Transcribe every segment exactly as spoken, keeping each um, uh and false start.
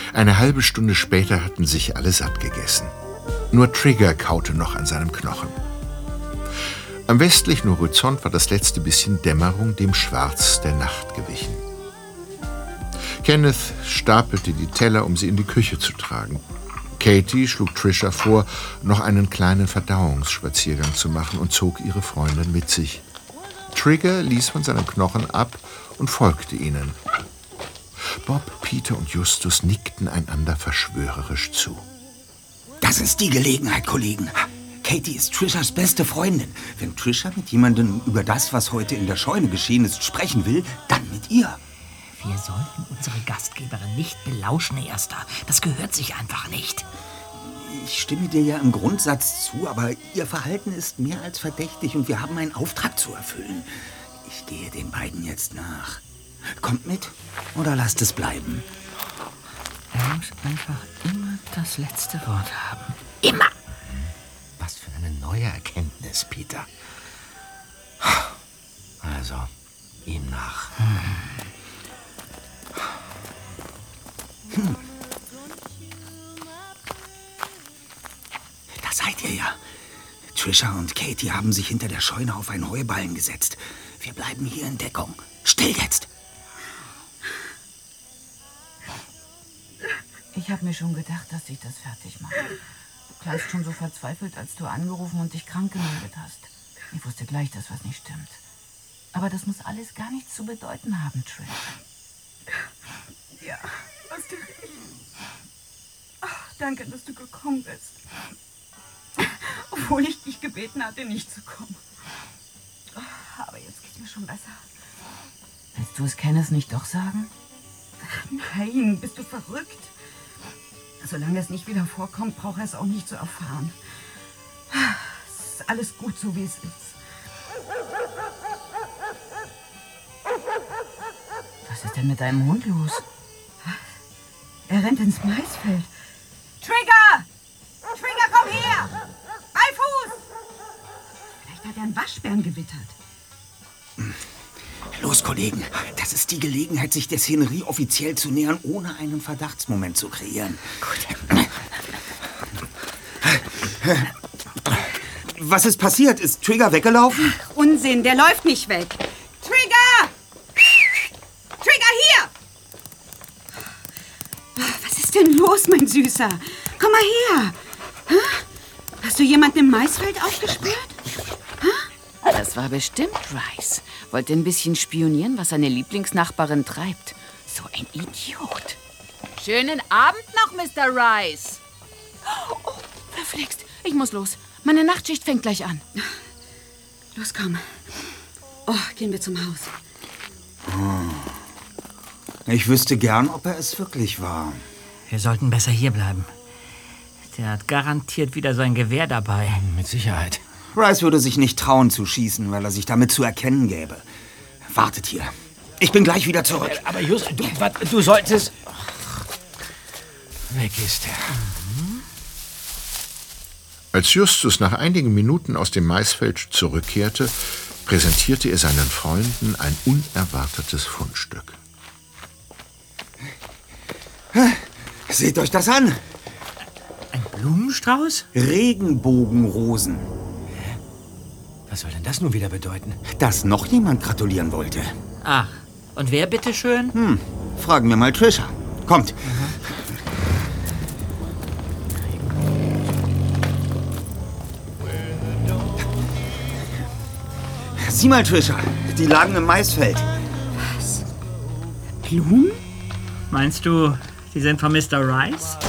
Eine halbe Stunde später hatten sich alle satt gegessen. Nur Trigger kaute noch an seinem Knochen. Am westlichen Horizont war das letzte bisschen Dämmerung dem Schwarz der Nacht gewichen. Kenneth stapelte die Teller, um sie in die Küche zu tragen. Katie schlug Trisha vor, noch einen kleinen Verdauungsspaziergang zu machen und zog ihre Freundin mit sich. Trigger ließ von seinem Knochen ab und folgte ihnen. Bob, Peter und Justus nickten einander verschwörerisch zu. Das ist die Gelegenheit, Kollegen. Katie ist Trishas beste Freundin. Wenn Trisha mit jemandem über das, was heute in der Scheune geschehen ist, sprechen will, dann mit ihr. Wir sollten unsere Gastgeberin nicht belauschen, Erster. Das gehört sich einfach nicht. Ich stimme dir ja im Grundsatz zu, aber ihr Verhalten ist mehr als verdächtig und wir haben einen Auftrag zu erfüllen. Ich gehe den beiden jetzt nach. Kommt mit oder lasst es bleiben. Er muss einfach immer das letzte Wort haben. Immer! Was für eine neue Erkenntnis, Peter. Also, ihm nach. Hm. Hm. Da seid ihr ja. Trisha und Katie haben sich hinter der Scheune auf einen Heuballen gesetzt. Wir bleiben hier in Deckung. Still jetzt! Ich habe mir schon gedacht, dass dich das fertig macht. Du klangst schon so verzweifelt, als du angerufen und dich krank gemeldet hast. Ich wusste gleich, dass was nicht stimmt. Aber das muss alles gar nichts zu bedeuten haben, Trish. Ja, hast du recht. Ach, danke, dass du gekommen bist. Obwohl ich dich gebeten hatte, nicht zu kommen. Aber jetzt geht's mir schon besser. Willst du es Kenneth nicht doch sagen? Nein, bist du verrückt? Solange es nicht wieder vorkommt, braucht er es auch nicht zu erfahren. Es ist alles gut, so wie es ist. Was ist denn mit deinem Hund los? Er rennt ins Maisfeld. Trigger! Trigger, komm her! Bei Fuß! Vielleicht hat er einen Waschbären gewittert. Los, Kollegen. Das ist die Gelegenheit, sich der Szenerie offiziell zu nähern, ohne einen Verdachtsmoment zu kreieren. Gut. Was ist passiert? Ist Trigger weggelaufen? Ach, Unsinn, der läuft nicht weg. Trigger! Trigger, hier! Was ist denn los, mein Süßer? Komm mal her. Hast du jemanden im Maisfeld aufgespürt? Das war bestimmt Rice. Wollte ein bisschen spionieren, was seine Lieblingsnachbarin treibt. So ein Idiot. Schönen Abend noch, Mister Rice. Oh, verflixt. Ich muss los. Meine Nachtschicht fängt gleich an. Los, komm. Oh, gehen wir zum Haus. Oh. Ich wüsste gern, ob er es wirklich war. Wir sollten besser hierbleiben. Der hat garantiert wieder sein Gewehr dabei. Mit Sicherheit. Rice würde sich nicht trauen zu schießen, weil er sich damit zu erkennen gäbe. Wartet hier. Ich bin gleich wieder zurück. Aber Just, du, was, du solltest... Weg ist er. Als Justus nach einigen Minuten aus dem Maisfeld zurückkehrte, präsentierte er seinen Freunden ein unerwartetes Fundstück. Seht euch das an! Ein Blumenstrauß? Regenbogenrosen. Was soll denn das nun wieder bedeuten? Dass noch jemand gratulieren wollte. Ach, und wer bitteschön? Hm, fragen wir mal Trisha. Kommt. Aha. Sieh mal, Trisha. Die lagen im Maisfeld. Was? Blumen? Meinst du, die sind von Mister Rice?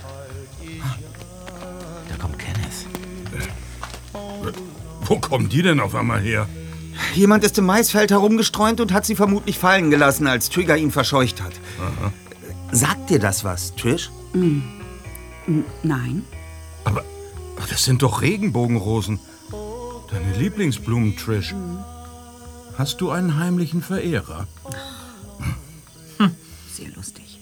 Da kommt Kenneth. Wo kommen die denn auf einmal her? Jemand ist im Maisfeld herumgestreunt und hat sie vermutlich fallen gelassen, als Trigger ihn verscheucht hat. Aha. Sagt dir das was, Trish? Mm. Nein. Aber ach, das sind doch Regenbogenrosen. Deine Lieblingsblumen, Trish. Hast du einen heimlichen Verehrer? Hm. Sehr lustig.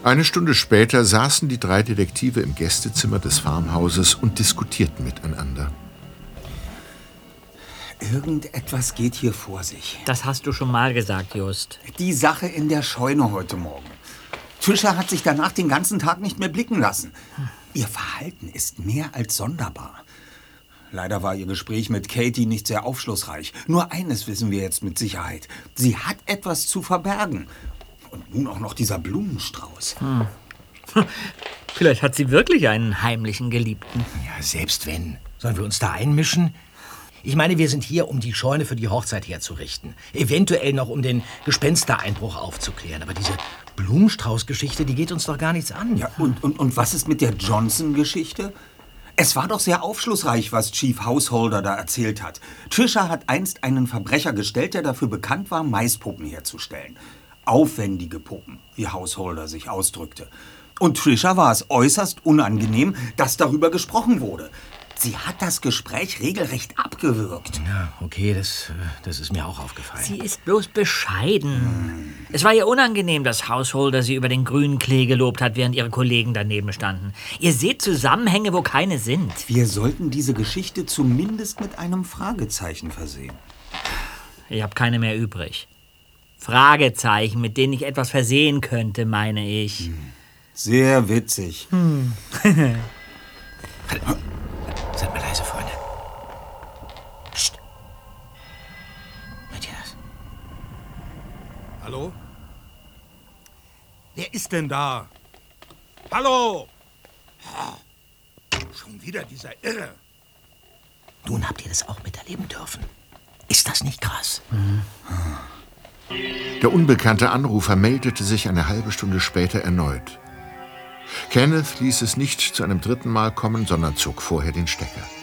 Eine Stunde später saßen die drei Detektive im Gästezimmer des Farmhauses und diskutierten miteinander. Irgendetwas geht hier vor sich. Das hast du schon mal gesagt, Just. Die Sache in der Scheune heute Morgen. Trisha hat sich danach den ganzen Tag nicht mehr blicken lassen. Ihr Verhalten ist mehr als sonderbar. Leider war ihr Gespräch mit Katie nicht sehr aufschlussreich. Nur eines wissen wir jetzt mit Sicherheit. Sie hat etwas zu verbergen. Und nun auch noch dieser Blumenstrauß. Hm. Vielleicht hat sie wirklich einen heimlichen Geliebten. Ja, selbst wenn. Sollen wir uns da einmischen? Ich meine, wir sind hier, um die Scheune für die Hochzeit herzurichten. Eventuell noch, um den Gespenstereinbruch aufzuklären. Aber diese Blumenstrauß-Geschichte, die geht uns doch gar nichts an. Ja, und, und, und was ist mit der Johnson-Geschichte? Es war doch sehr aufschlussreich, was Chief Householder da erzählt hat. Trisha hat einst einen Verbrecher gestellt, der dafür bekannt war, Maispuppen herzustellen. Aufwendige Puppen, wie Householder sich ausdrückte. Und Trisha war es äußerst unangenehm, dass darüber gesprochen wurde. Sie hat das Gespräch regelrecht abgewürgt. Ja, okay, das, das ist mir auch aufgefallen. Sie ist bloß bescheiden. Hm. Es war ihr unangenehm, dass Householder sie über den grünen Klee gelobt hat, während ihre Kollegen daneben standen. Ihr seht Zusammenhänge, wo keine sind. Wir sollten diese Geschichte zumindest mit einem Fragezeichen versehen. Ich habe keine mehr übrig. Fragezeichen, mit denen ich etwas versehen könnte, meine ich. Hm. Sehr witzig. Hm. Seid mal leise, Freunde. Psst. Hört ihr das? Hallo? Wer ist denn da? Hallo? Schon wieder dieser Irre. Nun habt ihr das auch miterleben dürfen. Ist das nicht krass? Mhm. Der unbekannte Anrufer meldete sich eine halbe Stunde später erneut. Kenneth ließ es nicht zu einem dritten Mal kommen, sondern zog vorher den Stecker.